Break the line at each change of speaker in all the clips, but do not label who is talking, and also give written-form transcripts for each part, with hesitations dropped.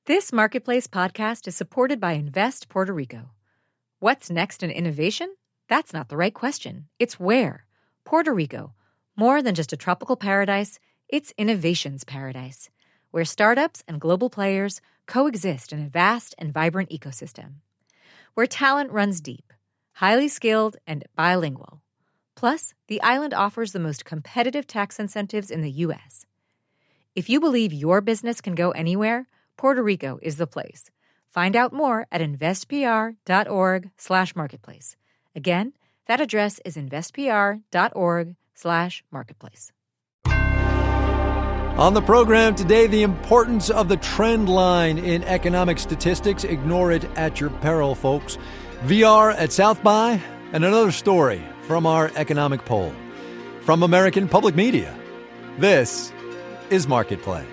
This Marketplace podcast is supported by Invest Puerto Rico. What's next in innovation? That's not the right question. It's where. Puerto Rico. More than just a tropical paradise, it's innovation's paradise, where startups and global players coexist in a vast and vibrant ecosystem. Where talent runs deep, highly skilled, and bilingual. Plus, the island offers the most competitive tax incentives in the U.S. If you believe your business can go anywhere, Puerto Rico is the place. Find out more at investpr.org/marketplace. Again, that address is investpr.org/marketplace.
On the program today, the importance of the trend line in economic statistics. Ignore it at your peril, folks. VR at South by, and another story from our economic poll. From American Public Media, this is Marketplace.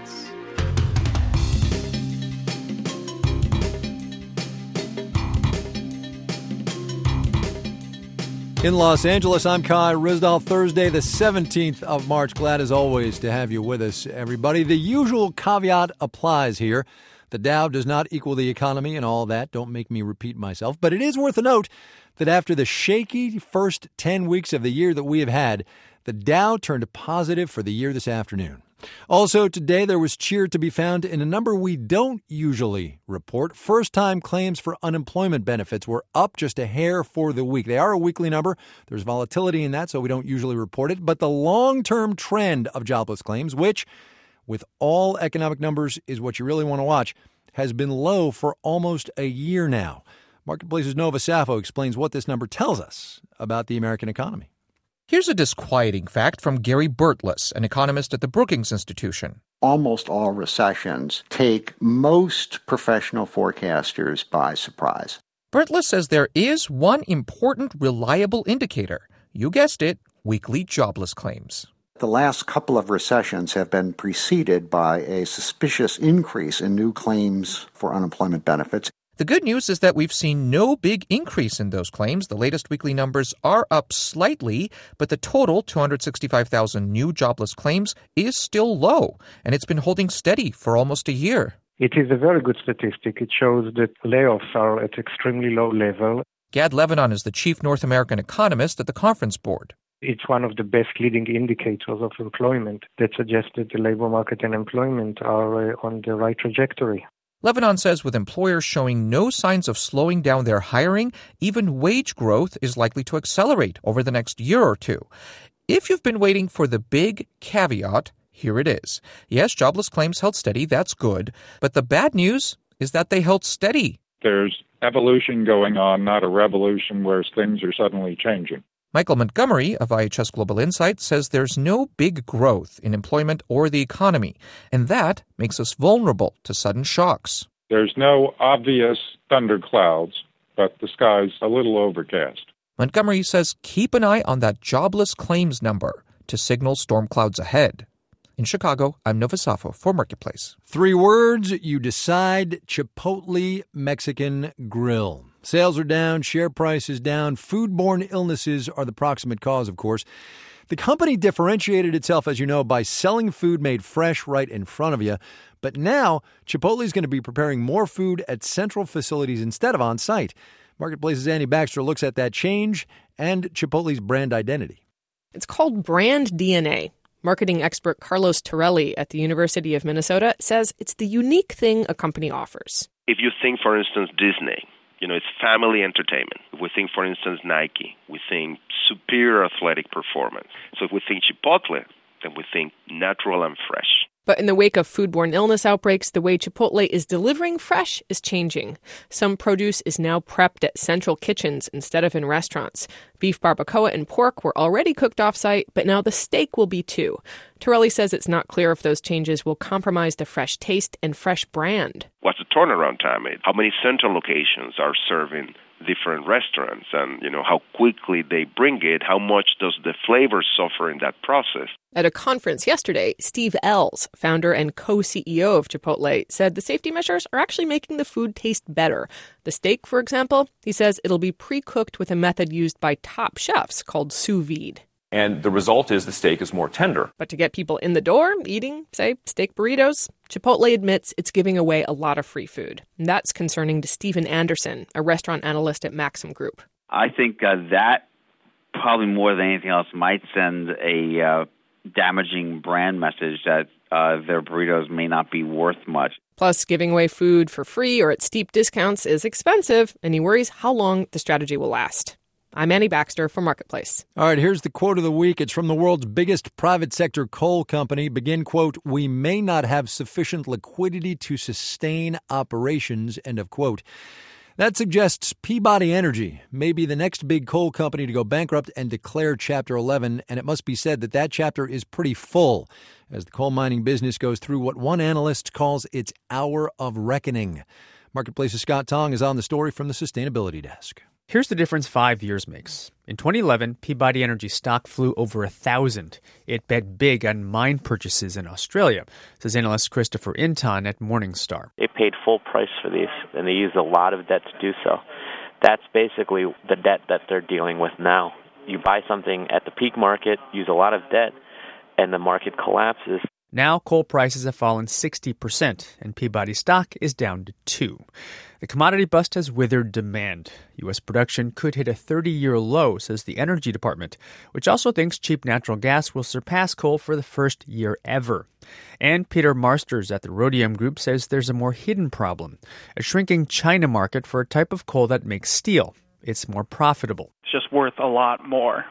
In Los Angeles, I'm Kai Ryssdal. Thursday, the 17th of March. Glad as always to have you with us, everybody. The usual caveat applies here. The Dow does not equal the economy and all that. Don't make me repeat myself. But it is worth a note that after the shaky first 10 weeks of the year that we have had, the Dow turned positive for the year this afternoon. Also today, there was cheer to be found in a number we don't usually report. First-time claims for unemployment benefits were up just a hair for the week. They are a weekly number. There's volatility in that, so we don't usually report it. But the long-term trend of jobless claims, which, with all economic numbers, is what you really want to watch, has been low for almost a year now. Marketplace's Nova Safo explains what this number tells us about the American economy.
Here's a disquieting fact from Gary Burtless, an economist at the Brookings Institution.
Almost all recessions take most professional forecasters by surprise.
Burtless says there is one important reliable indicator. You guessed it, weekly jobless claims.
The last couple of recessions have been preceded by a suspicious increase in new claims for unemployment benefits.
The good news is that we've seen no big increase in those claims. The latest weekly numbers are up slightly, but the total, 265,000 new jobless claims, is still low, and it's been holding steady for almost a year.
It is a very good statistic. It shows that layoffs are at extremely low level.
Gad Levanon is the chief North American economist at the Conference Board.
It's one of the best leading indicators of employment that suggests that the labor market and employment are on the right trajectory.
Levanon says with employers showing no signs of slowing down their hiring, even wage growth is likely to accelerate over the next year or two. If you've been waiting for the big caveat, here it is. Yes, jobless claims held steady, that's good. But the bad news is that they held steady.
There's evolution going on, not a revolution where things are suddenly changing.
Michael Montgomery of IHS Global Insight says there's no big growth in employment or the economy, and that makes us vulnerable to sudden shocks.
There's no obvious thunderclouds, but the sky's a little overcast.
Montgomery says keep an eye on that jobless claims number to signal storm clouds ahead. In Chicago, I'm Nova Safo for Marketplace.
3 words, you decide: Chipotle Mexican Grill. Sales are down, share price is down. Foodborne illnesses are the proximate cause, of course. The company differentiated itself, as you know, by selling food made fresh right in front of you. But now, Chipotle is going to be preparing more food at central facilities instead of on site. Marketplace's Annie Baxter looks at that change and Chipotle's brand identity.
It's called brand DNA. Marketing expert Carlos Torelli at the University of Minnesota says it's the unique thing a company offers.
If you think, for instance, Disney, it's family entertainment. If we think, for instance, Nike, we think superior athletic performance. So if we think Chipotle, then we think natural and fresh.
But in the wake of foodborne illness outbreaks, the way Chipotle is delivering fresh is changing. Some produce is now prepped at central kitchens instead of in restaurants. Beef barbacoa and pork were already cooked off-site, but now the steak will be too. Torelli says it's not clear if those changes will compromise the fresh taste and fresh brand.
What's the turnaround time? How many central locations are serving different restaurants? And, how quickly they bring it? How much does the flavor suffer in that process?
At a conference yesterday, Steve Ells, founder and co-CEO of Chipotle, said the safety measures are actually making the food taste better. The steak, for example, he says it'll be pre-cooked with a method used by top chefs called sous vide.
And the result is the steak is more tender.
But to get people in the door eating, say, steak burritos, Chipotle admits it's giving away a lot of free food. And that's concerning to Stephen Anderson, a restaurant analyst at Maxim Group.
I think that probably more than anything else might send a damaging brand message that their burritos may not be worth much.
Plus, giving away food for free or at steep discounts is expensive, and he worries how long the strategy will last. I'm Annie Baxter for Marketplace.
All right, here's the quote of the week. It's from the world's biggest private sector coal company. Begin, quote, "We may not have sufficient liquidity to sustain operations," end of quote. That suggests Peabody Energy may be the next big coal company to go bankrupt and declare Chapter 11, and it must be said that that chapter is pretty full as the coal mining business goes through what one analyst calls its hour of reckoning. Marketplace's Scott Tong is on the story from the Sustainability Desk.
Here's the difference 5 years makes. In 2011, Peabody Energy stock flew over 1,000. It bet big on mine purchases in Australia, says analyst Christopher Inton at Morningstar.
They paid full price for these, and they used a lot of debt to do so. That's basically the debt that they're dealing with now. You buy something at the peak market, use a lot of debt, and the market collapses.
Now, coal prices have fallen 60%, and Peabody stock is down to 2. The commodity bust has withered demand. U.S. production could hit a 30-year low, says the Energy Department, which also thinks cheap natural gas will surpass coal for the first year ever. And Peter Marsters at the Rhodium Group says there's a more hidden problem, a shrinking China market for a type of coal that makes steel. It's more profitable.
It's just worth a lot more.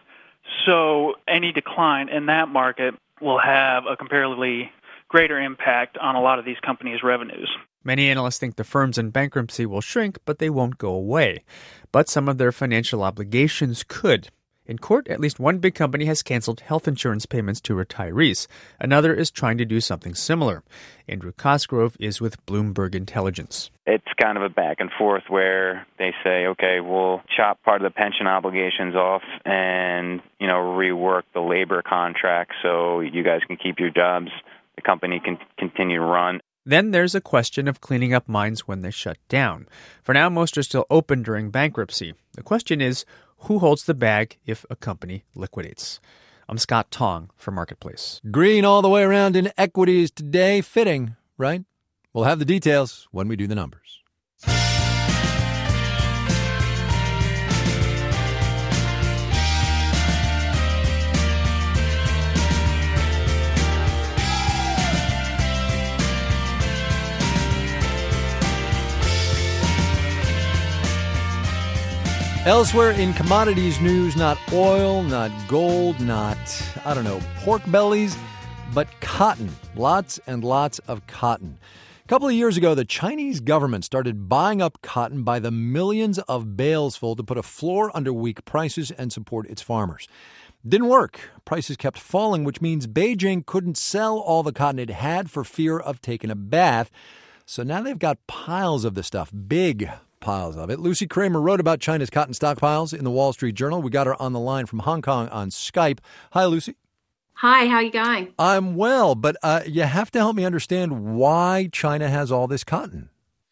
So any decline in that market will have a comparatively greater impact on a lot of these companies' revenues.
Many analysts think the firms in bankruptcy will shrink, but they won't go away. But some of their financial obligations could. In court, at least one big company has canceled health insurance payments to retirees. Another is trying to do something similar. Andrew Cosgrove is with Bloomberg Intelligence.
It's kind of a back and forth where they say, okay, we'll chop part of the pension obligations off and, rework the labor contract so you guys can keep your jobs. The company can continue to run.
Then there's a question of cleaning up mines when they shut down. For now, most are still open during bankruptcy. The question is, who holds the bag if a company liquidates? I'm Scott Tong for Marketplace.
Green all the way around in equities today. Fitting, right? We'll have the details when we do the numbers. Elsewhere in commodities news, not oil, not gold, not, pork bellies, but cotton. Lots and lots of cotton. A couple of years ago, the Chinese government started buying up cotton by the millions of bales full to put a floor under weak prices and support its farmers. Didn't work. Prices kept falling, which means Beijing couldn't sell all the cotton it had for fear of taking a bath. So now they've got piles of the stuff, big piles of it. Lucy Kramer wrote about China's cotton stockpiles in the Wall Street Journal. We got her on the line from Hong Kong on Skype. Hi, Lucy.
Hi, how are you going?
I'm well, but you have to help me understand why China has all this cotton.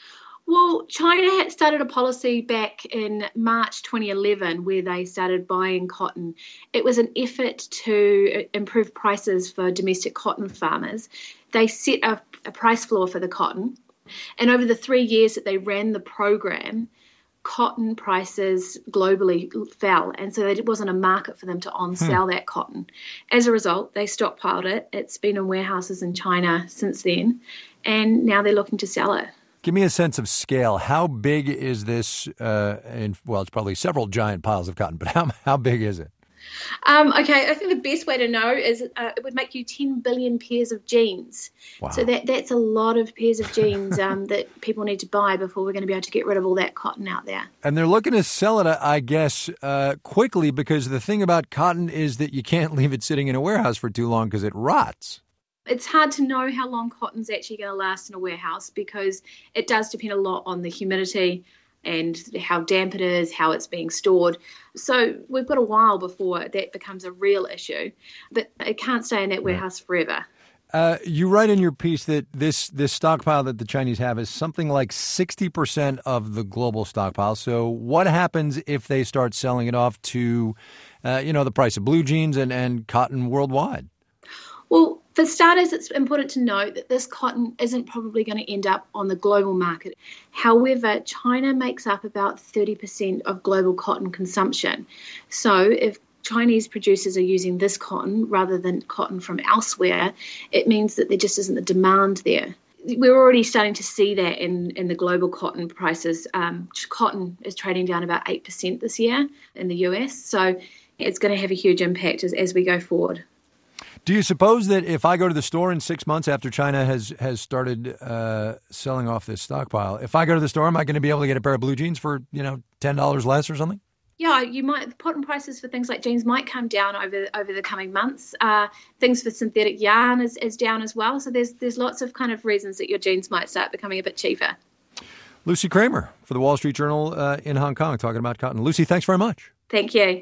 Well, China had started a policy back in March 2011 where they started buying cotton. It was an effort to improve prices for domestic cotton farmers. They set a price floor for the cotton. And over the 3 years that they ran the program, cotton prices globally fell. And so there wasn't a market for them to on-sell that cotton. As a result, they stockpiled it. It's been in warehouses in China since then. And now they're looking to sell it.
Give me a sense of scale. How big is this? It's probably several giant piles of cotton, but how big is it?
Okay, I think the best way to know is it would make you 10 billion pairs of jeans.
Wow.
So that's a lot of pairs of jeans that people need to buy before we're going to be able to get rid of all that cotton out there.
And they're looking to sell it, I guess, quickly, because the thing about cotton is that you can't leave it sitting in a warehouse for too long because it rots.
It's hard to know how long cotton's actually going to last in a warehouse because it does depend a lot on the humidity and how damp it is, how it's being stored. So we've got a while before that becomes a real issue, but it can't stay in that warehouse forever.
You write in your piece that this stockpile that the Chinese have is something like 60% of the global stockpile. So what happens if they start selling it off to, the price of blue jeans and cotton worldwide?
Well, for starters, it's important to note that this cotton isn't probably going to end up on the global market. However, China makes up about 30% of global cotton consumption. So if Chinese producers are using this cotton rather than cotton from elsewhere, it means that there just isn't the demand there. We're already starting to see that in the global cotton prices. Cotton is trading down about 8% this year in the US, so it's going to have a huge impact as we go forward.
Do you suppose that if I go to the store in 6 months after China has started selling off this stockpile, if I go to the store, am I going to be able to get a pair of blue jeans for $10 less or something?
Yeah, you might. The cotton prices for things like jeans might come down over the coming months. Things for synthetic yarn is down as well. So there's lots of kind of reasons that your jeans might start becoming a bit cheaper. Lucy Kramer for the Wall Street Journal in Hong Kong talking about cotton. Lucy, thanks very much. Thank you.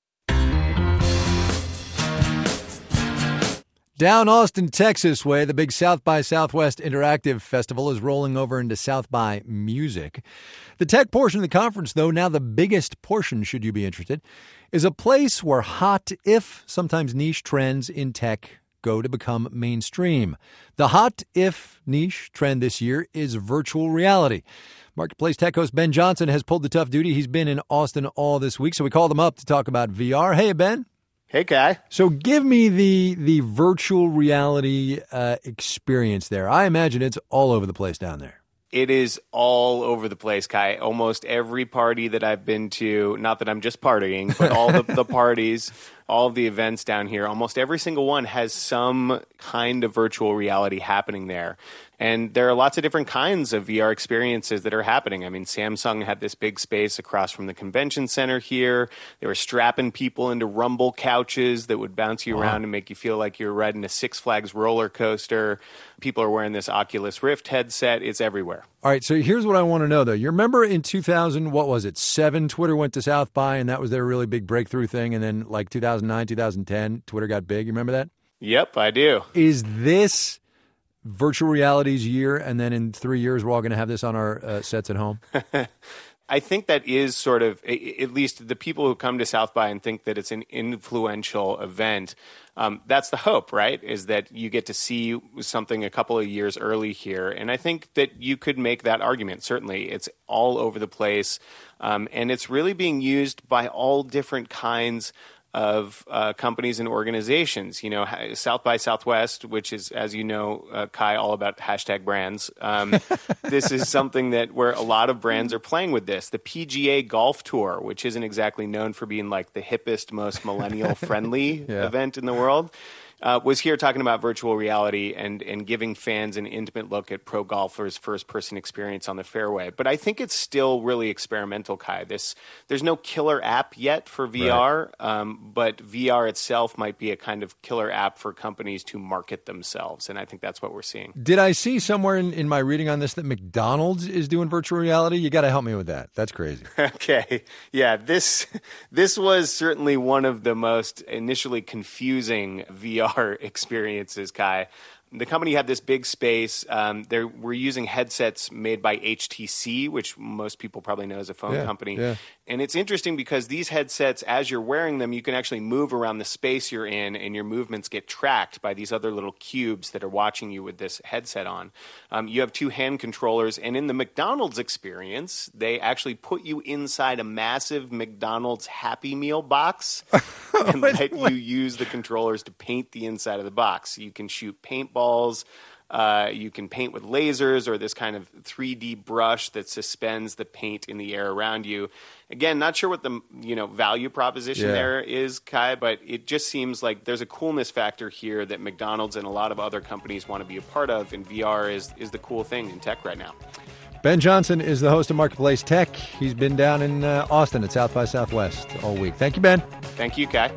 Down Austin, Texas way, the big South by Southwest Interactive Festival is rolling over into South by Music. The tech portion of the conference, though, now the biggest portion, should you be interested, is a place where hot, if sometimes niche trends in tech go to become mainstream. The hot, if niche trend this year is virtual reality. Marketplace Tech host Ben Johnson has pulled the tough duty. He's been in Austin all this week, so we called him up to talk about VR. Hey, Ben.
Hey, Kai.
So give me the virtual reality experience there. I imagine it's all over the place down there.
It is all over the place, Kai. Almost every party that I've been to, not that I'm just partying, but all the parties, all of the events down here, almost every single one has some kind of virtual reality happening there. And there are lots of different kinds of VR experiences that are happening. I mean, Samsung had this big space across from the convention center here. They were strapping people into rumble couches that would bounce you around and make you feel like you're riding a Six Flags roller coaster. People are wearing this Oculus Rift headset. It's everywhere.
All right, so here's what I want to know, though. You remember in 2007, Twitter went to South by, and that was their really big breakthrough thing. And then like 2009, 2010, Twitter got big. You remember that?
Yep, I do.
Is this virtual reality's year, and then in 3 years, we're all going to have this on our sets at home?
I think that is sort of, at least the people who come to South by and think that it's an influential event, that's the hope, right? Is that you get to see something a couple of years early here. And I think that you could make that argument. Certainly, it's all over the place. And it's really being used by all different kinds of companies and organizations. You know, South by Southwest, which is, as you know, Kai, all about hashtag brands. This is something that where a lot of brands are playing with this. The PGA Golf Tour, which isn't exactly known for being like the hippest, most millennial-friendly event in the world, was here talking about virtual reality and giving fans an intimate look at pro golfers' first-person experience on the fairway. But I think it's still really experimental, Kai. There's no killer app yet for VR, right. But VR itself might be a kind of killer app for companies to market themselves, and I think that's what we're seeing.
Did I see somewhere in my reading on this that McDonald's is doing virtual reality? You got to help me with that. That's crazy.
Okay. Yeah, this was certainly one of the most initially confusing VR experiences, Kai. The company had this big space. They were using headsets made by HTC, which most people probably know as a phone company. Yeah. And it's interesting because these headsets, as you're wearing them, you can actually move around the space you're in, and your movements get tracked by these other little cubes that are watching you with this headset on. You have two hand controllers, and in the McDonald's experience, they actually put you inside a massive McDonald's Happy Meal box and let you use the controllers to paint the inside of the box. You can shoot paintballs. You can paint with lasers or this kind of 3D brush that suspends the paint in the air around you. Again, not sure what the value proposition there is, Kai, but it just seems like there's a coolness factor here that McDonald's and a lot of other companies want to be a part of, and VR is the cool thing in tech right now.
Ben Johnson is the host of Marketplace Tech. He's been down in Austin at South by Southwest all week. Thank you, Ben.
Thank you, Kai.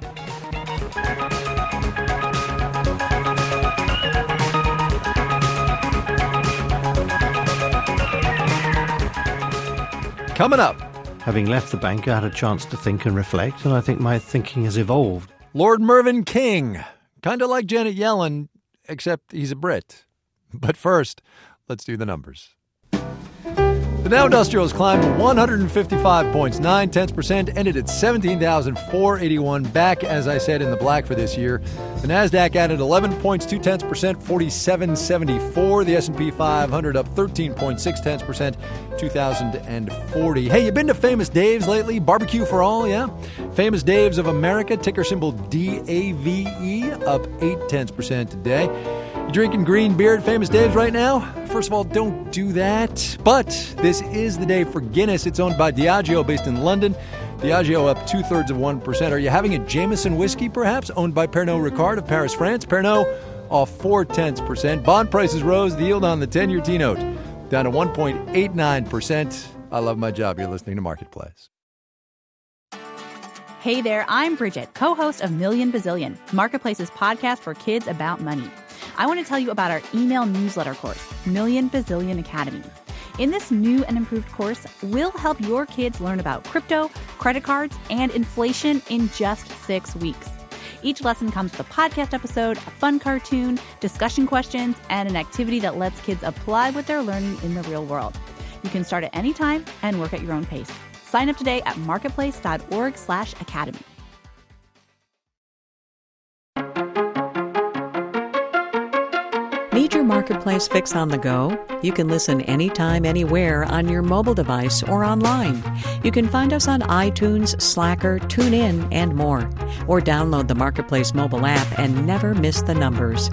Coming up.
Having left the bank, I had a chance to think and reflect, and I think my thinking has evolved.
Lord Mervyn King, kind of like Janet Yellen, except he's a Brit. But first, let's do the numbers. The Dow Industrials climbed 155 points, 0.9%, ended at 17,481, back, as I said, in the black for this year. The Nasdaq added 11 points, 0.2%, 4774. The S&P 500 up 13.6%, 2,040. Hey, you been to Famous Dave's lately? Barbecue for all, yeah? Famous Dave's of America, ticker symbol DAVE, up 0.8% today. You drinking green beer at Famous Dave's right now? First of all, don't do that. But this is the day for Guinness. It's owned by Diageo, based in London. Diageo up 0.2%. Are you having a Jameson whiskey, perhaps? Owned by Pernod Ricard of Paris, France. Pernod off 0.4%. Bond prices rose. The yield on the 10-year T-note down to 1.89%. I love my job. You're listening to Marketplace.
Hey there, I'm Bridget, co-host of Million Bazillion, Marketplace's podcast for kids about money. I want to tell you about our email newsletter course, Million Bazillion Academy. In this new and improved course, we'll help your kids learn about crypto, credit cards, and inflation in just 6 weeks. Each lesson comes with a podcast episode, a fun cartoon, discussion questions, and an activity that lets kids apply what they're learning in the real world. You can start at any time and work at your own pace. Sign up today at marketplace.org/academy.
Need your Marketplace fix on the go? You can listen anytime, anywhere on your mobile device or online. You can find us on iTunes, Slacker, TuneIn, and more. Or download the Marketplace mobile app and never miss the numbers.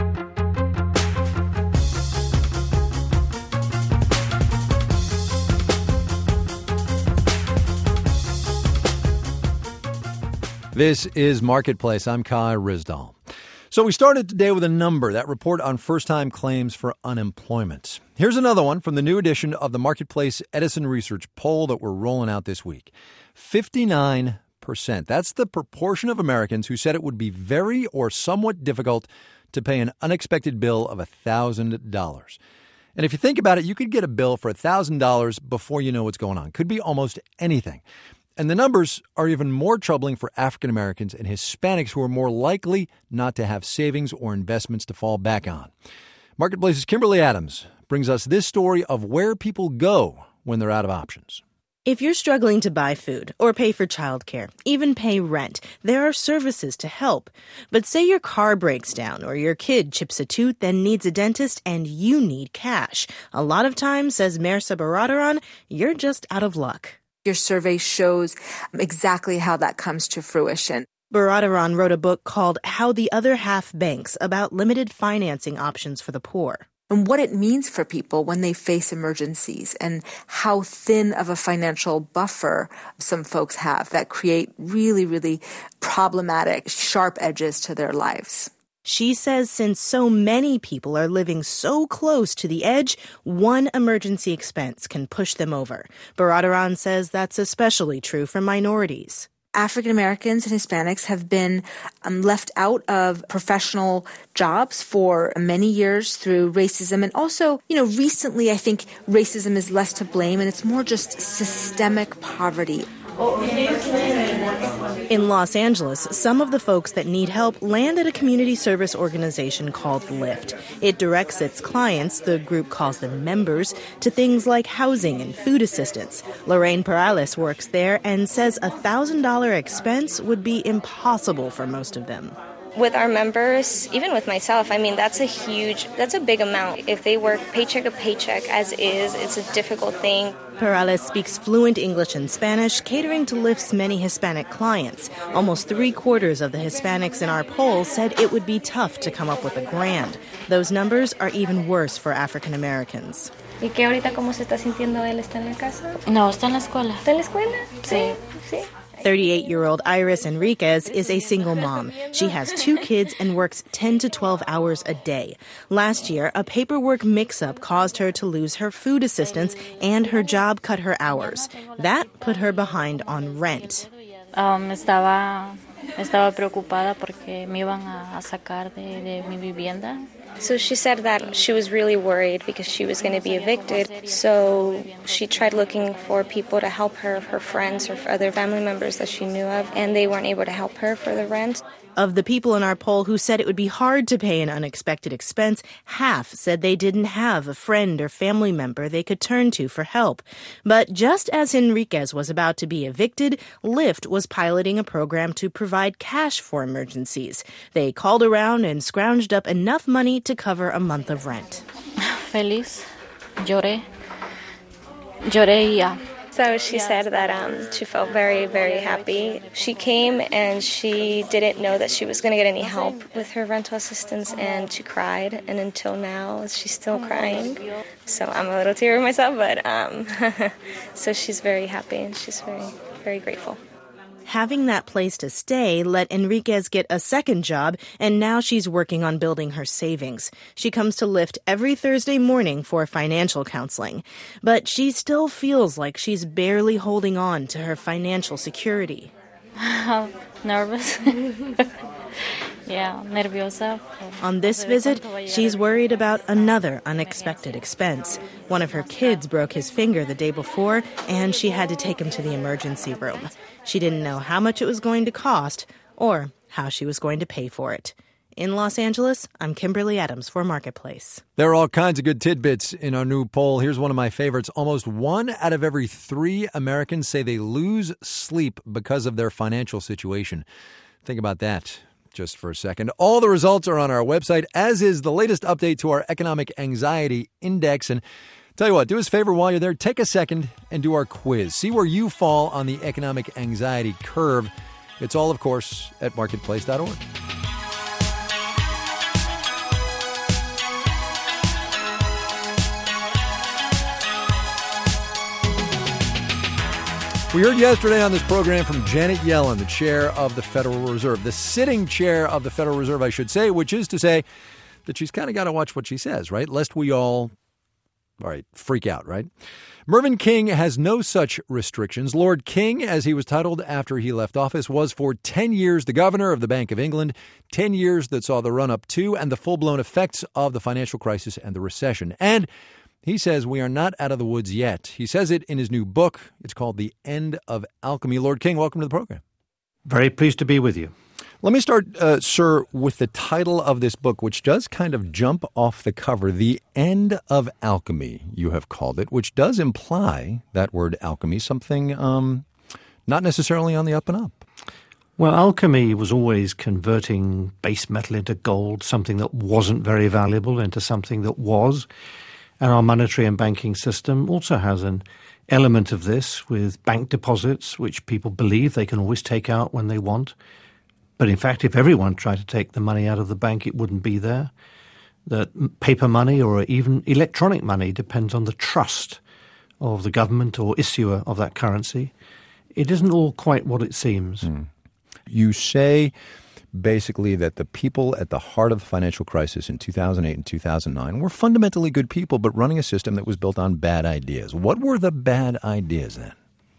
This is Marketplace. I'm Kai Ryssdal. So we started today with a number, that report on first-time claims for unemployment. Here's another one from the new edition of the Marketplace Edison Research poll that we're rolling out this week. 59%. That's the proportion of Americans who said it would be very or somewhat difficult to pay an unexpected bill of $1,000. And if you think about it, you could get a bill for $1,000 before you know what's going on. Could be almost anything. And the numbers are even more troubling for African Americans and Hispanics, who are more likely not to have savings or investments to fall back on. Marketplace's Kimberly Adams brings us this story of where people go when they're out of options.
If you're struggling to buy food or pay for childcare, even pay rent, there are services to help. But say your car breaks down or your kid chips a tooth and needs a dentist and you need cash. A lot of times, says Mehrsa Baradaran, you're just out of luck.
Your survey shows exactly how that comes to fruition.
Baradaran wrote a book called How the Other Half Banks, about limited financing options for the poor.
And what it means for people when they face emergencies, and how thin of a financial buffer some folks have that create really, really problematic, sharp edges to their lives.
She says since so many people are living so close to the edge, one emergency expense can push them over. Baradaran says that's especially true for minorities.
African Americans and Hispanics have been left out of professional jobs for many years through racism. And also, recently I think racism is less to blame and it's more just systemic poverty.
In Los Angeles, some of the folks that need help land at a community service organization called Lyft. It directs its clients, the group calls them members, to things like housing and food assistance. Lorraine Perales works there and says a $1,000 expense would be impossible for most of them.
With our members, even with myself, that's a big amount. If they work paycheck to paycheck as is, it's a difficult thing.
Perales speaks fluent English and Spanish, catering to Lyft's many Hispanic clients. Almost 3/4 of the Hispanics in our poll said it would be tough to come up with $1,000. Those numbers are even worse for African Americans.
¿Y qué ahorita cómo se está sintiendo él? ¿Está en la casa?
No, está en la escuela.
¿Está en la escuela? Sí.
38-year-old Iris Enriquez is a single mom. She has 2 kids and works 10 to 12 hours a day. Last year, a paperwork mix-up caused her to lose her food assistance and her job cut her hours. That put her behind on rent.
Estaba preocupada porque me iban a sacar de mi vivienda.
So she said that she was really worried because she was going to be evicted. So she tried looking for people to help her friends or other family members that she knew of, and they weren't able to help her for the rent.
Of the people in our poll who said it would be hard to pay an unexpected expense, half said they didn't have a friend or family member they could turn to for help. But just as Enriquez was about to be evicted, Lyft was piloting a program to provide cash for emergencies. They called around and scrounged up enough money to cover a month of rent.
Feliz. Lloré y ya.
So she said that she felt very, very happy. She came and she didn't know that she was going to get any help with her rental assistance, and she cried. And until now, she's still crying. So I'm a little teary myself, but so she's very happy and she's very, very grateful.
Having that place to stay let Enriquez get a second job, and now she's working on building her savings. She comes to Lyft every Thursday morning for financial counseling. But she still feels like she's barely holding on to her financial security.
Nervous. Yeah, nerviosa.
On this visit, she's worried about another unexpected expense. One of her kids broke his finger the day before, and she had to take him to the emergency room. She didn't know how much it was going to cost or how she was going to pay for it. In Los Angeles, I'm Kimberly Adams for Marketplace.
There are all kinds of good tidbits in our new poll. Here's one of my favorites. Almost 1 out of every 3 Americans say they lose sleep because of their financial situation. Think about that just for a second. All the results are on our website, as is the latest update to our Economic Anxiety Index. And tell you what, do us a favor while you're there. Take a second and do our quiz. See where you fall on the economic anxiety curve. It's all, of course, at marketplace.org. We heard yesterday on this program from Janet Yellen, the chair of the Federal Reserve, the sitting chair of the Federal Reserve, I should say, which is to say that she's kind of got to watch what she says, right? Lest we all freak out, right? Mervyn King has no such restrictions. Lord King, as he was titled after he left office, was for 10 years the governor of the Bank of England, 10 years that saw the run-up to and the full-blown effects of the financial crisis and the recession. And he says we are not out of the woods yet. He says it in his new book. It's called The End of Alchemy. Lord King, welcome to the program.
Very pleased to be with you.
Let me start, sir, with the title of this book, which does kind of jump off the cover. The End of Alchemy, you have called it, which does imply, that word alchemy, something not necessarily on the up and up.
Well, alchemy was always converting base metal into gold, something that wasn't very valuable into something that was. And our monetary and banking system also has an element of this with bank deposits, which people believe they can always take out when they want. But in fact, if everyone tried to take the money out of the bank, it wouldn't be there. That paper money or even electronic money depends on the trust of the government or issuer of that currency. It isn't all quite what it seems.
You say basically that the people at the heart of the financial crisis in 2008 and 2009 were fundamentally good people, but running a system that was built on bad ideas. What were the bad ideas then?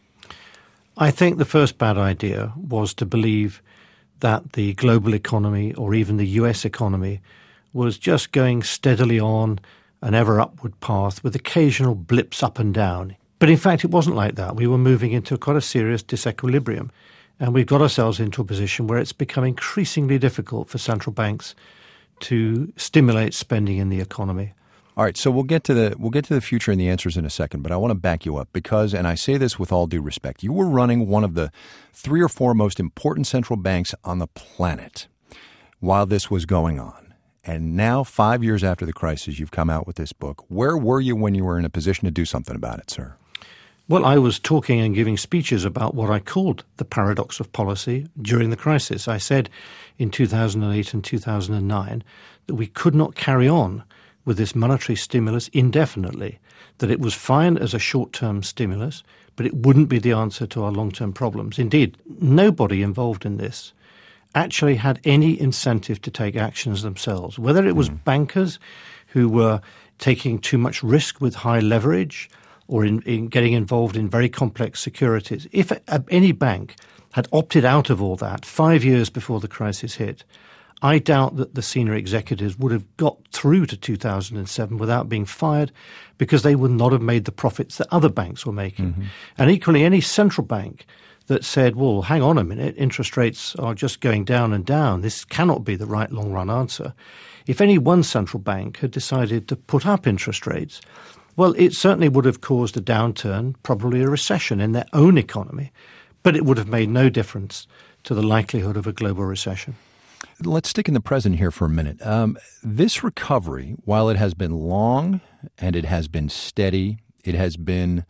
I think the first bad idea was to believe that the global economy or even the U.S. economy was just going steadily on an ever upward path with occasional blips up and down. But in fact, it wasn't like that. We were moving into quite a serious disequilibrium. And we've got ourselves into a position where it's become increasingly difficult for central banks to stimulate spending in the economy.
All right, so we'll get to the future and the answers in a second, but I want to back you up because, and I say this with all due respect, you were running one of the 3 or 4 most important central banks on the planet while this was going on. And now, 5 years after the crisis, you've come out with this book. Where were you when you were in a position to do something about it, sir?
Well, I was talking and giving speeches about what I called the paradox of policy during the crisis. I said in 2008 and 2009 that we could not carry on with this monetary stimulus indefinitely, that it was fine as a short-term stimulus, but it wouldn't be the answer to our long-term problems. Indeed, nobody involved in this actually had any incentive to take actions themselves, whether it was bankers who were taking too much risk with high leverage or in getting involved in very complex securities. If any bank had opted out of all that 5 years before the crisis hit, I doubt that the senior executives would have got through to 2007 without being fired, because they would not have made the profits that other banks were making. Mm-hmm. And equally, any central bank that said, well, hang on a minute, interest rates are just going down and down, this cannot be the right long-run answer. If any one central bank had decided to put up interest rates, well, it certainly would have caused a downturn, probably a recession in their own economy, but it would have made no difference to the likelihood of a global recession.
Let's stick in the present here for a minute. This recovery, while it has been long and it has been steady, it has been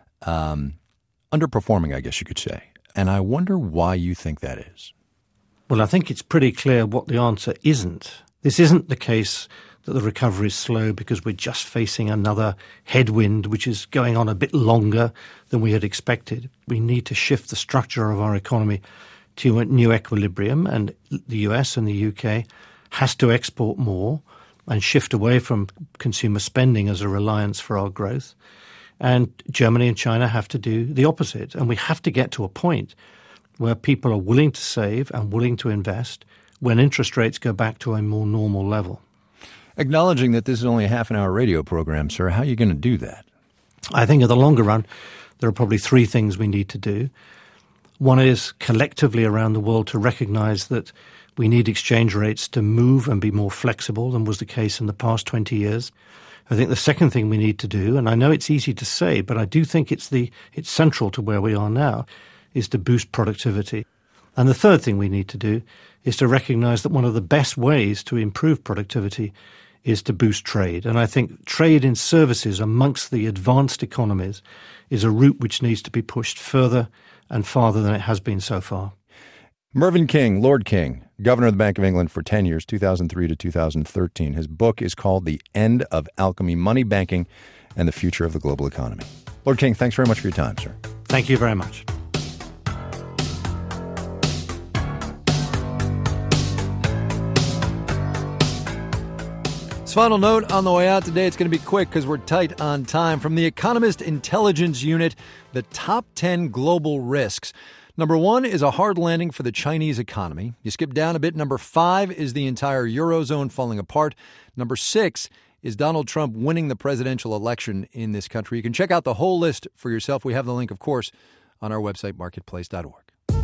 underperforming, I guess you could say. And I wonder why you think that is.
Well, I think it's pretty clear what the answer isn't. This isn't the case that the recovery is slow because we're just facing another headwind which is going on a bit longer than we had expected. We need to shift the structure of our economy to a new equilibrium, and the US and the UK has to export more and shift away from consumer spending as a reliance for our growth. And Germany and China have to do the opposite. And we have to get to a point where people are willing to save and willing to invest when interest rates go back to a more normal level.
Acknowledging that this is only a half-an-hour radio program, sir, how are you going to do that?
I think in the longer run, there are probably three things we need to do. One is collectively around the world to recognize that we need exchange rates to move and be more flexible than was the case in the past 20 years. I think the second thing we need to do, and I know it's easy to say, but I do think it's central to where we are now, is to boost productivity. And the third thing we need to do is to recognize that one of the best ways to improve productivity is to boost trade. And I think trade in services amongst the advanced economies is a route which needs to be pushed further and farther than it has been so far.
Mervyn King, Lord King, governor of the Bank of England for 10 years, 2003 to 2013. His book is called The End of Alchemy, Money, Banking, and the Future of the Global Economy. Lord King, thanks very much for your time, sir.
Thank you very much.
Final note on the way out today. It's going to be quick because we're tight on time. From the Economist Intelligence Unit, the top 10 global risks. Number 1 is a hard landing for the Chinese economy. You skip down a bit. Number 5 is the entire Eurozone falling apart. Number 6 is Donald Trump winning the presidential election in this country. You can check out the whole list for yourself. We have the link, of course, on our website, marketplace.org.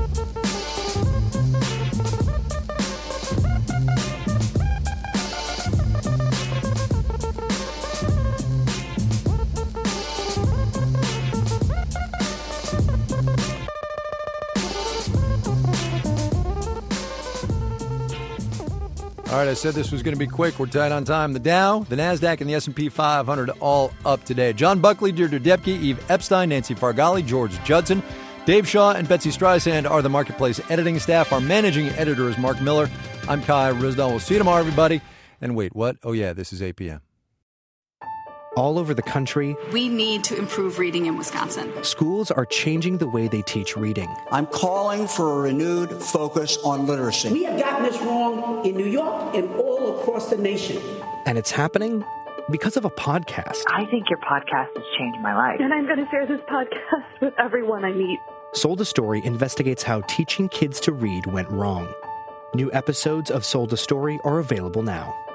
All right, I said this was going to be quick. We're tight on time. The Dow, the NASDAQ, and the S&P 500 all up today. John Buckley, Deirdre Depke, Eve Epstein, Nancy Fargali, George Judson, Dave Shaw, and Betsy Streisand are the Marketplace editing staff. Our managing editor is Mark Miller. I'm Kai Ryssdal. We'll see you tomorrow, everybody. And wait, what? Oh, yeah, this is 8 p.m.
All over the country,
we need to improve reading in Wisconsin.
Schools are changing the way they teach reading.
I'm calling for a renewed focus on literacy.
We have gotten this wrong in New York and all across the nation.
And it's happening because of a podcast.
I think your podcast has changed my life.
And I'm going to share this podcast with everyone I meet.
Sold a Story investigates how teaching kids to read went wrong. New episodes of Sold a Story are available now.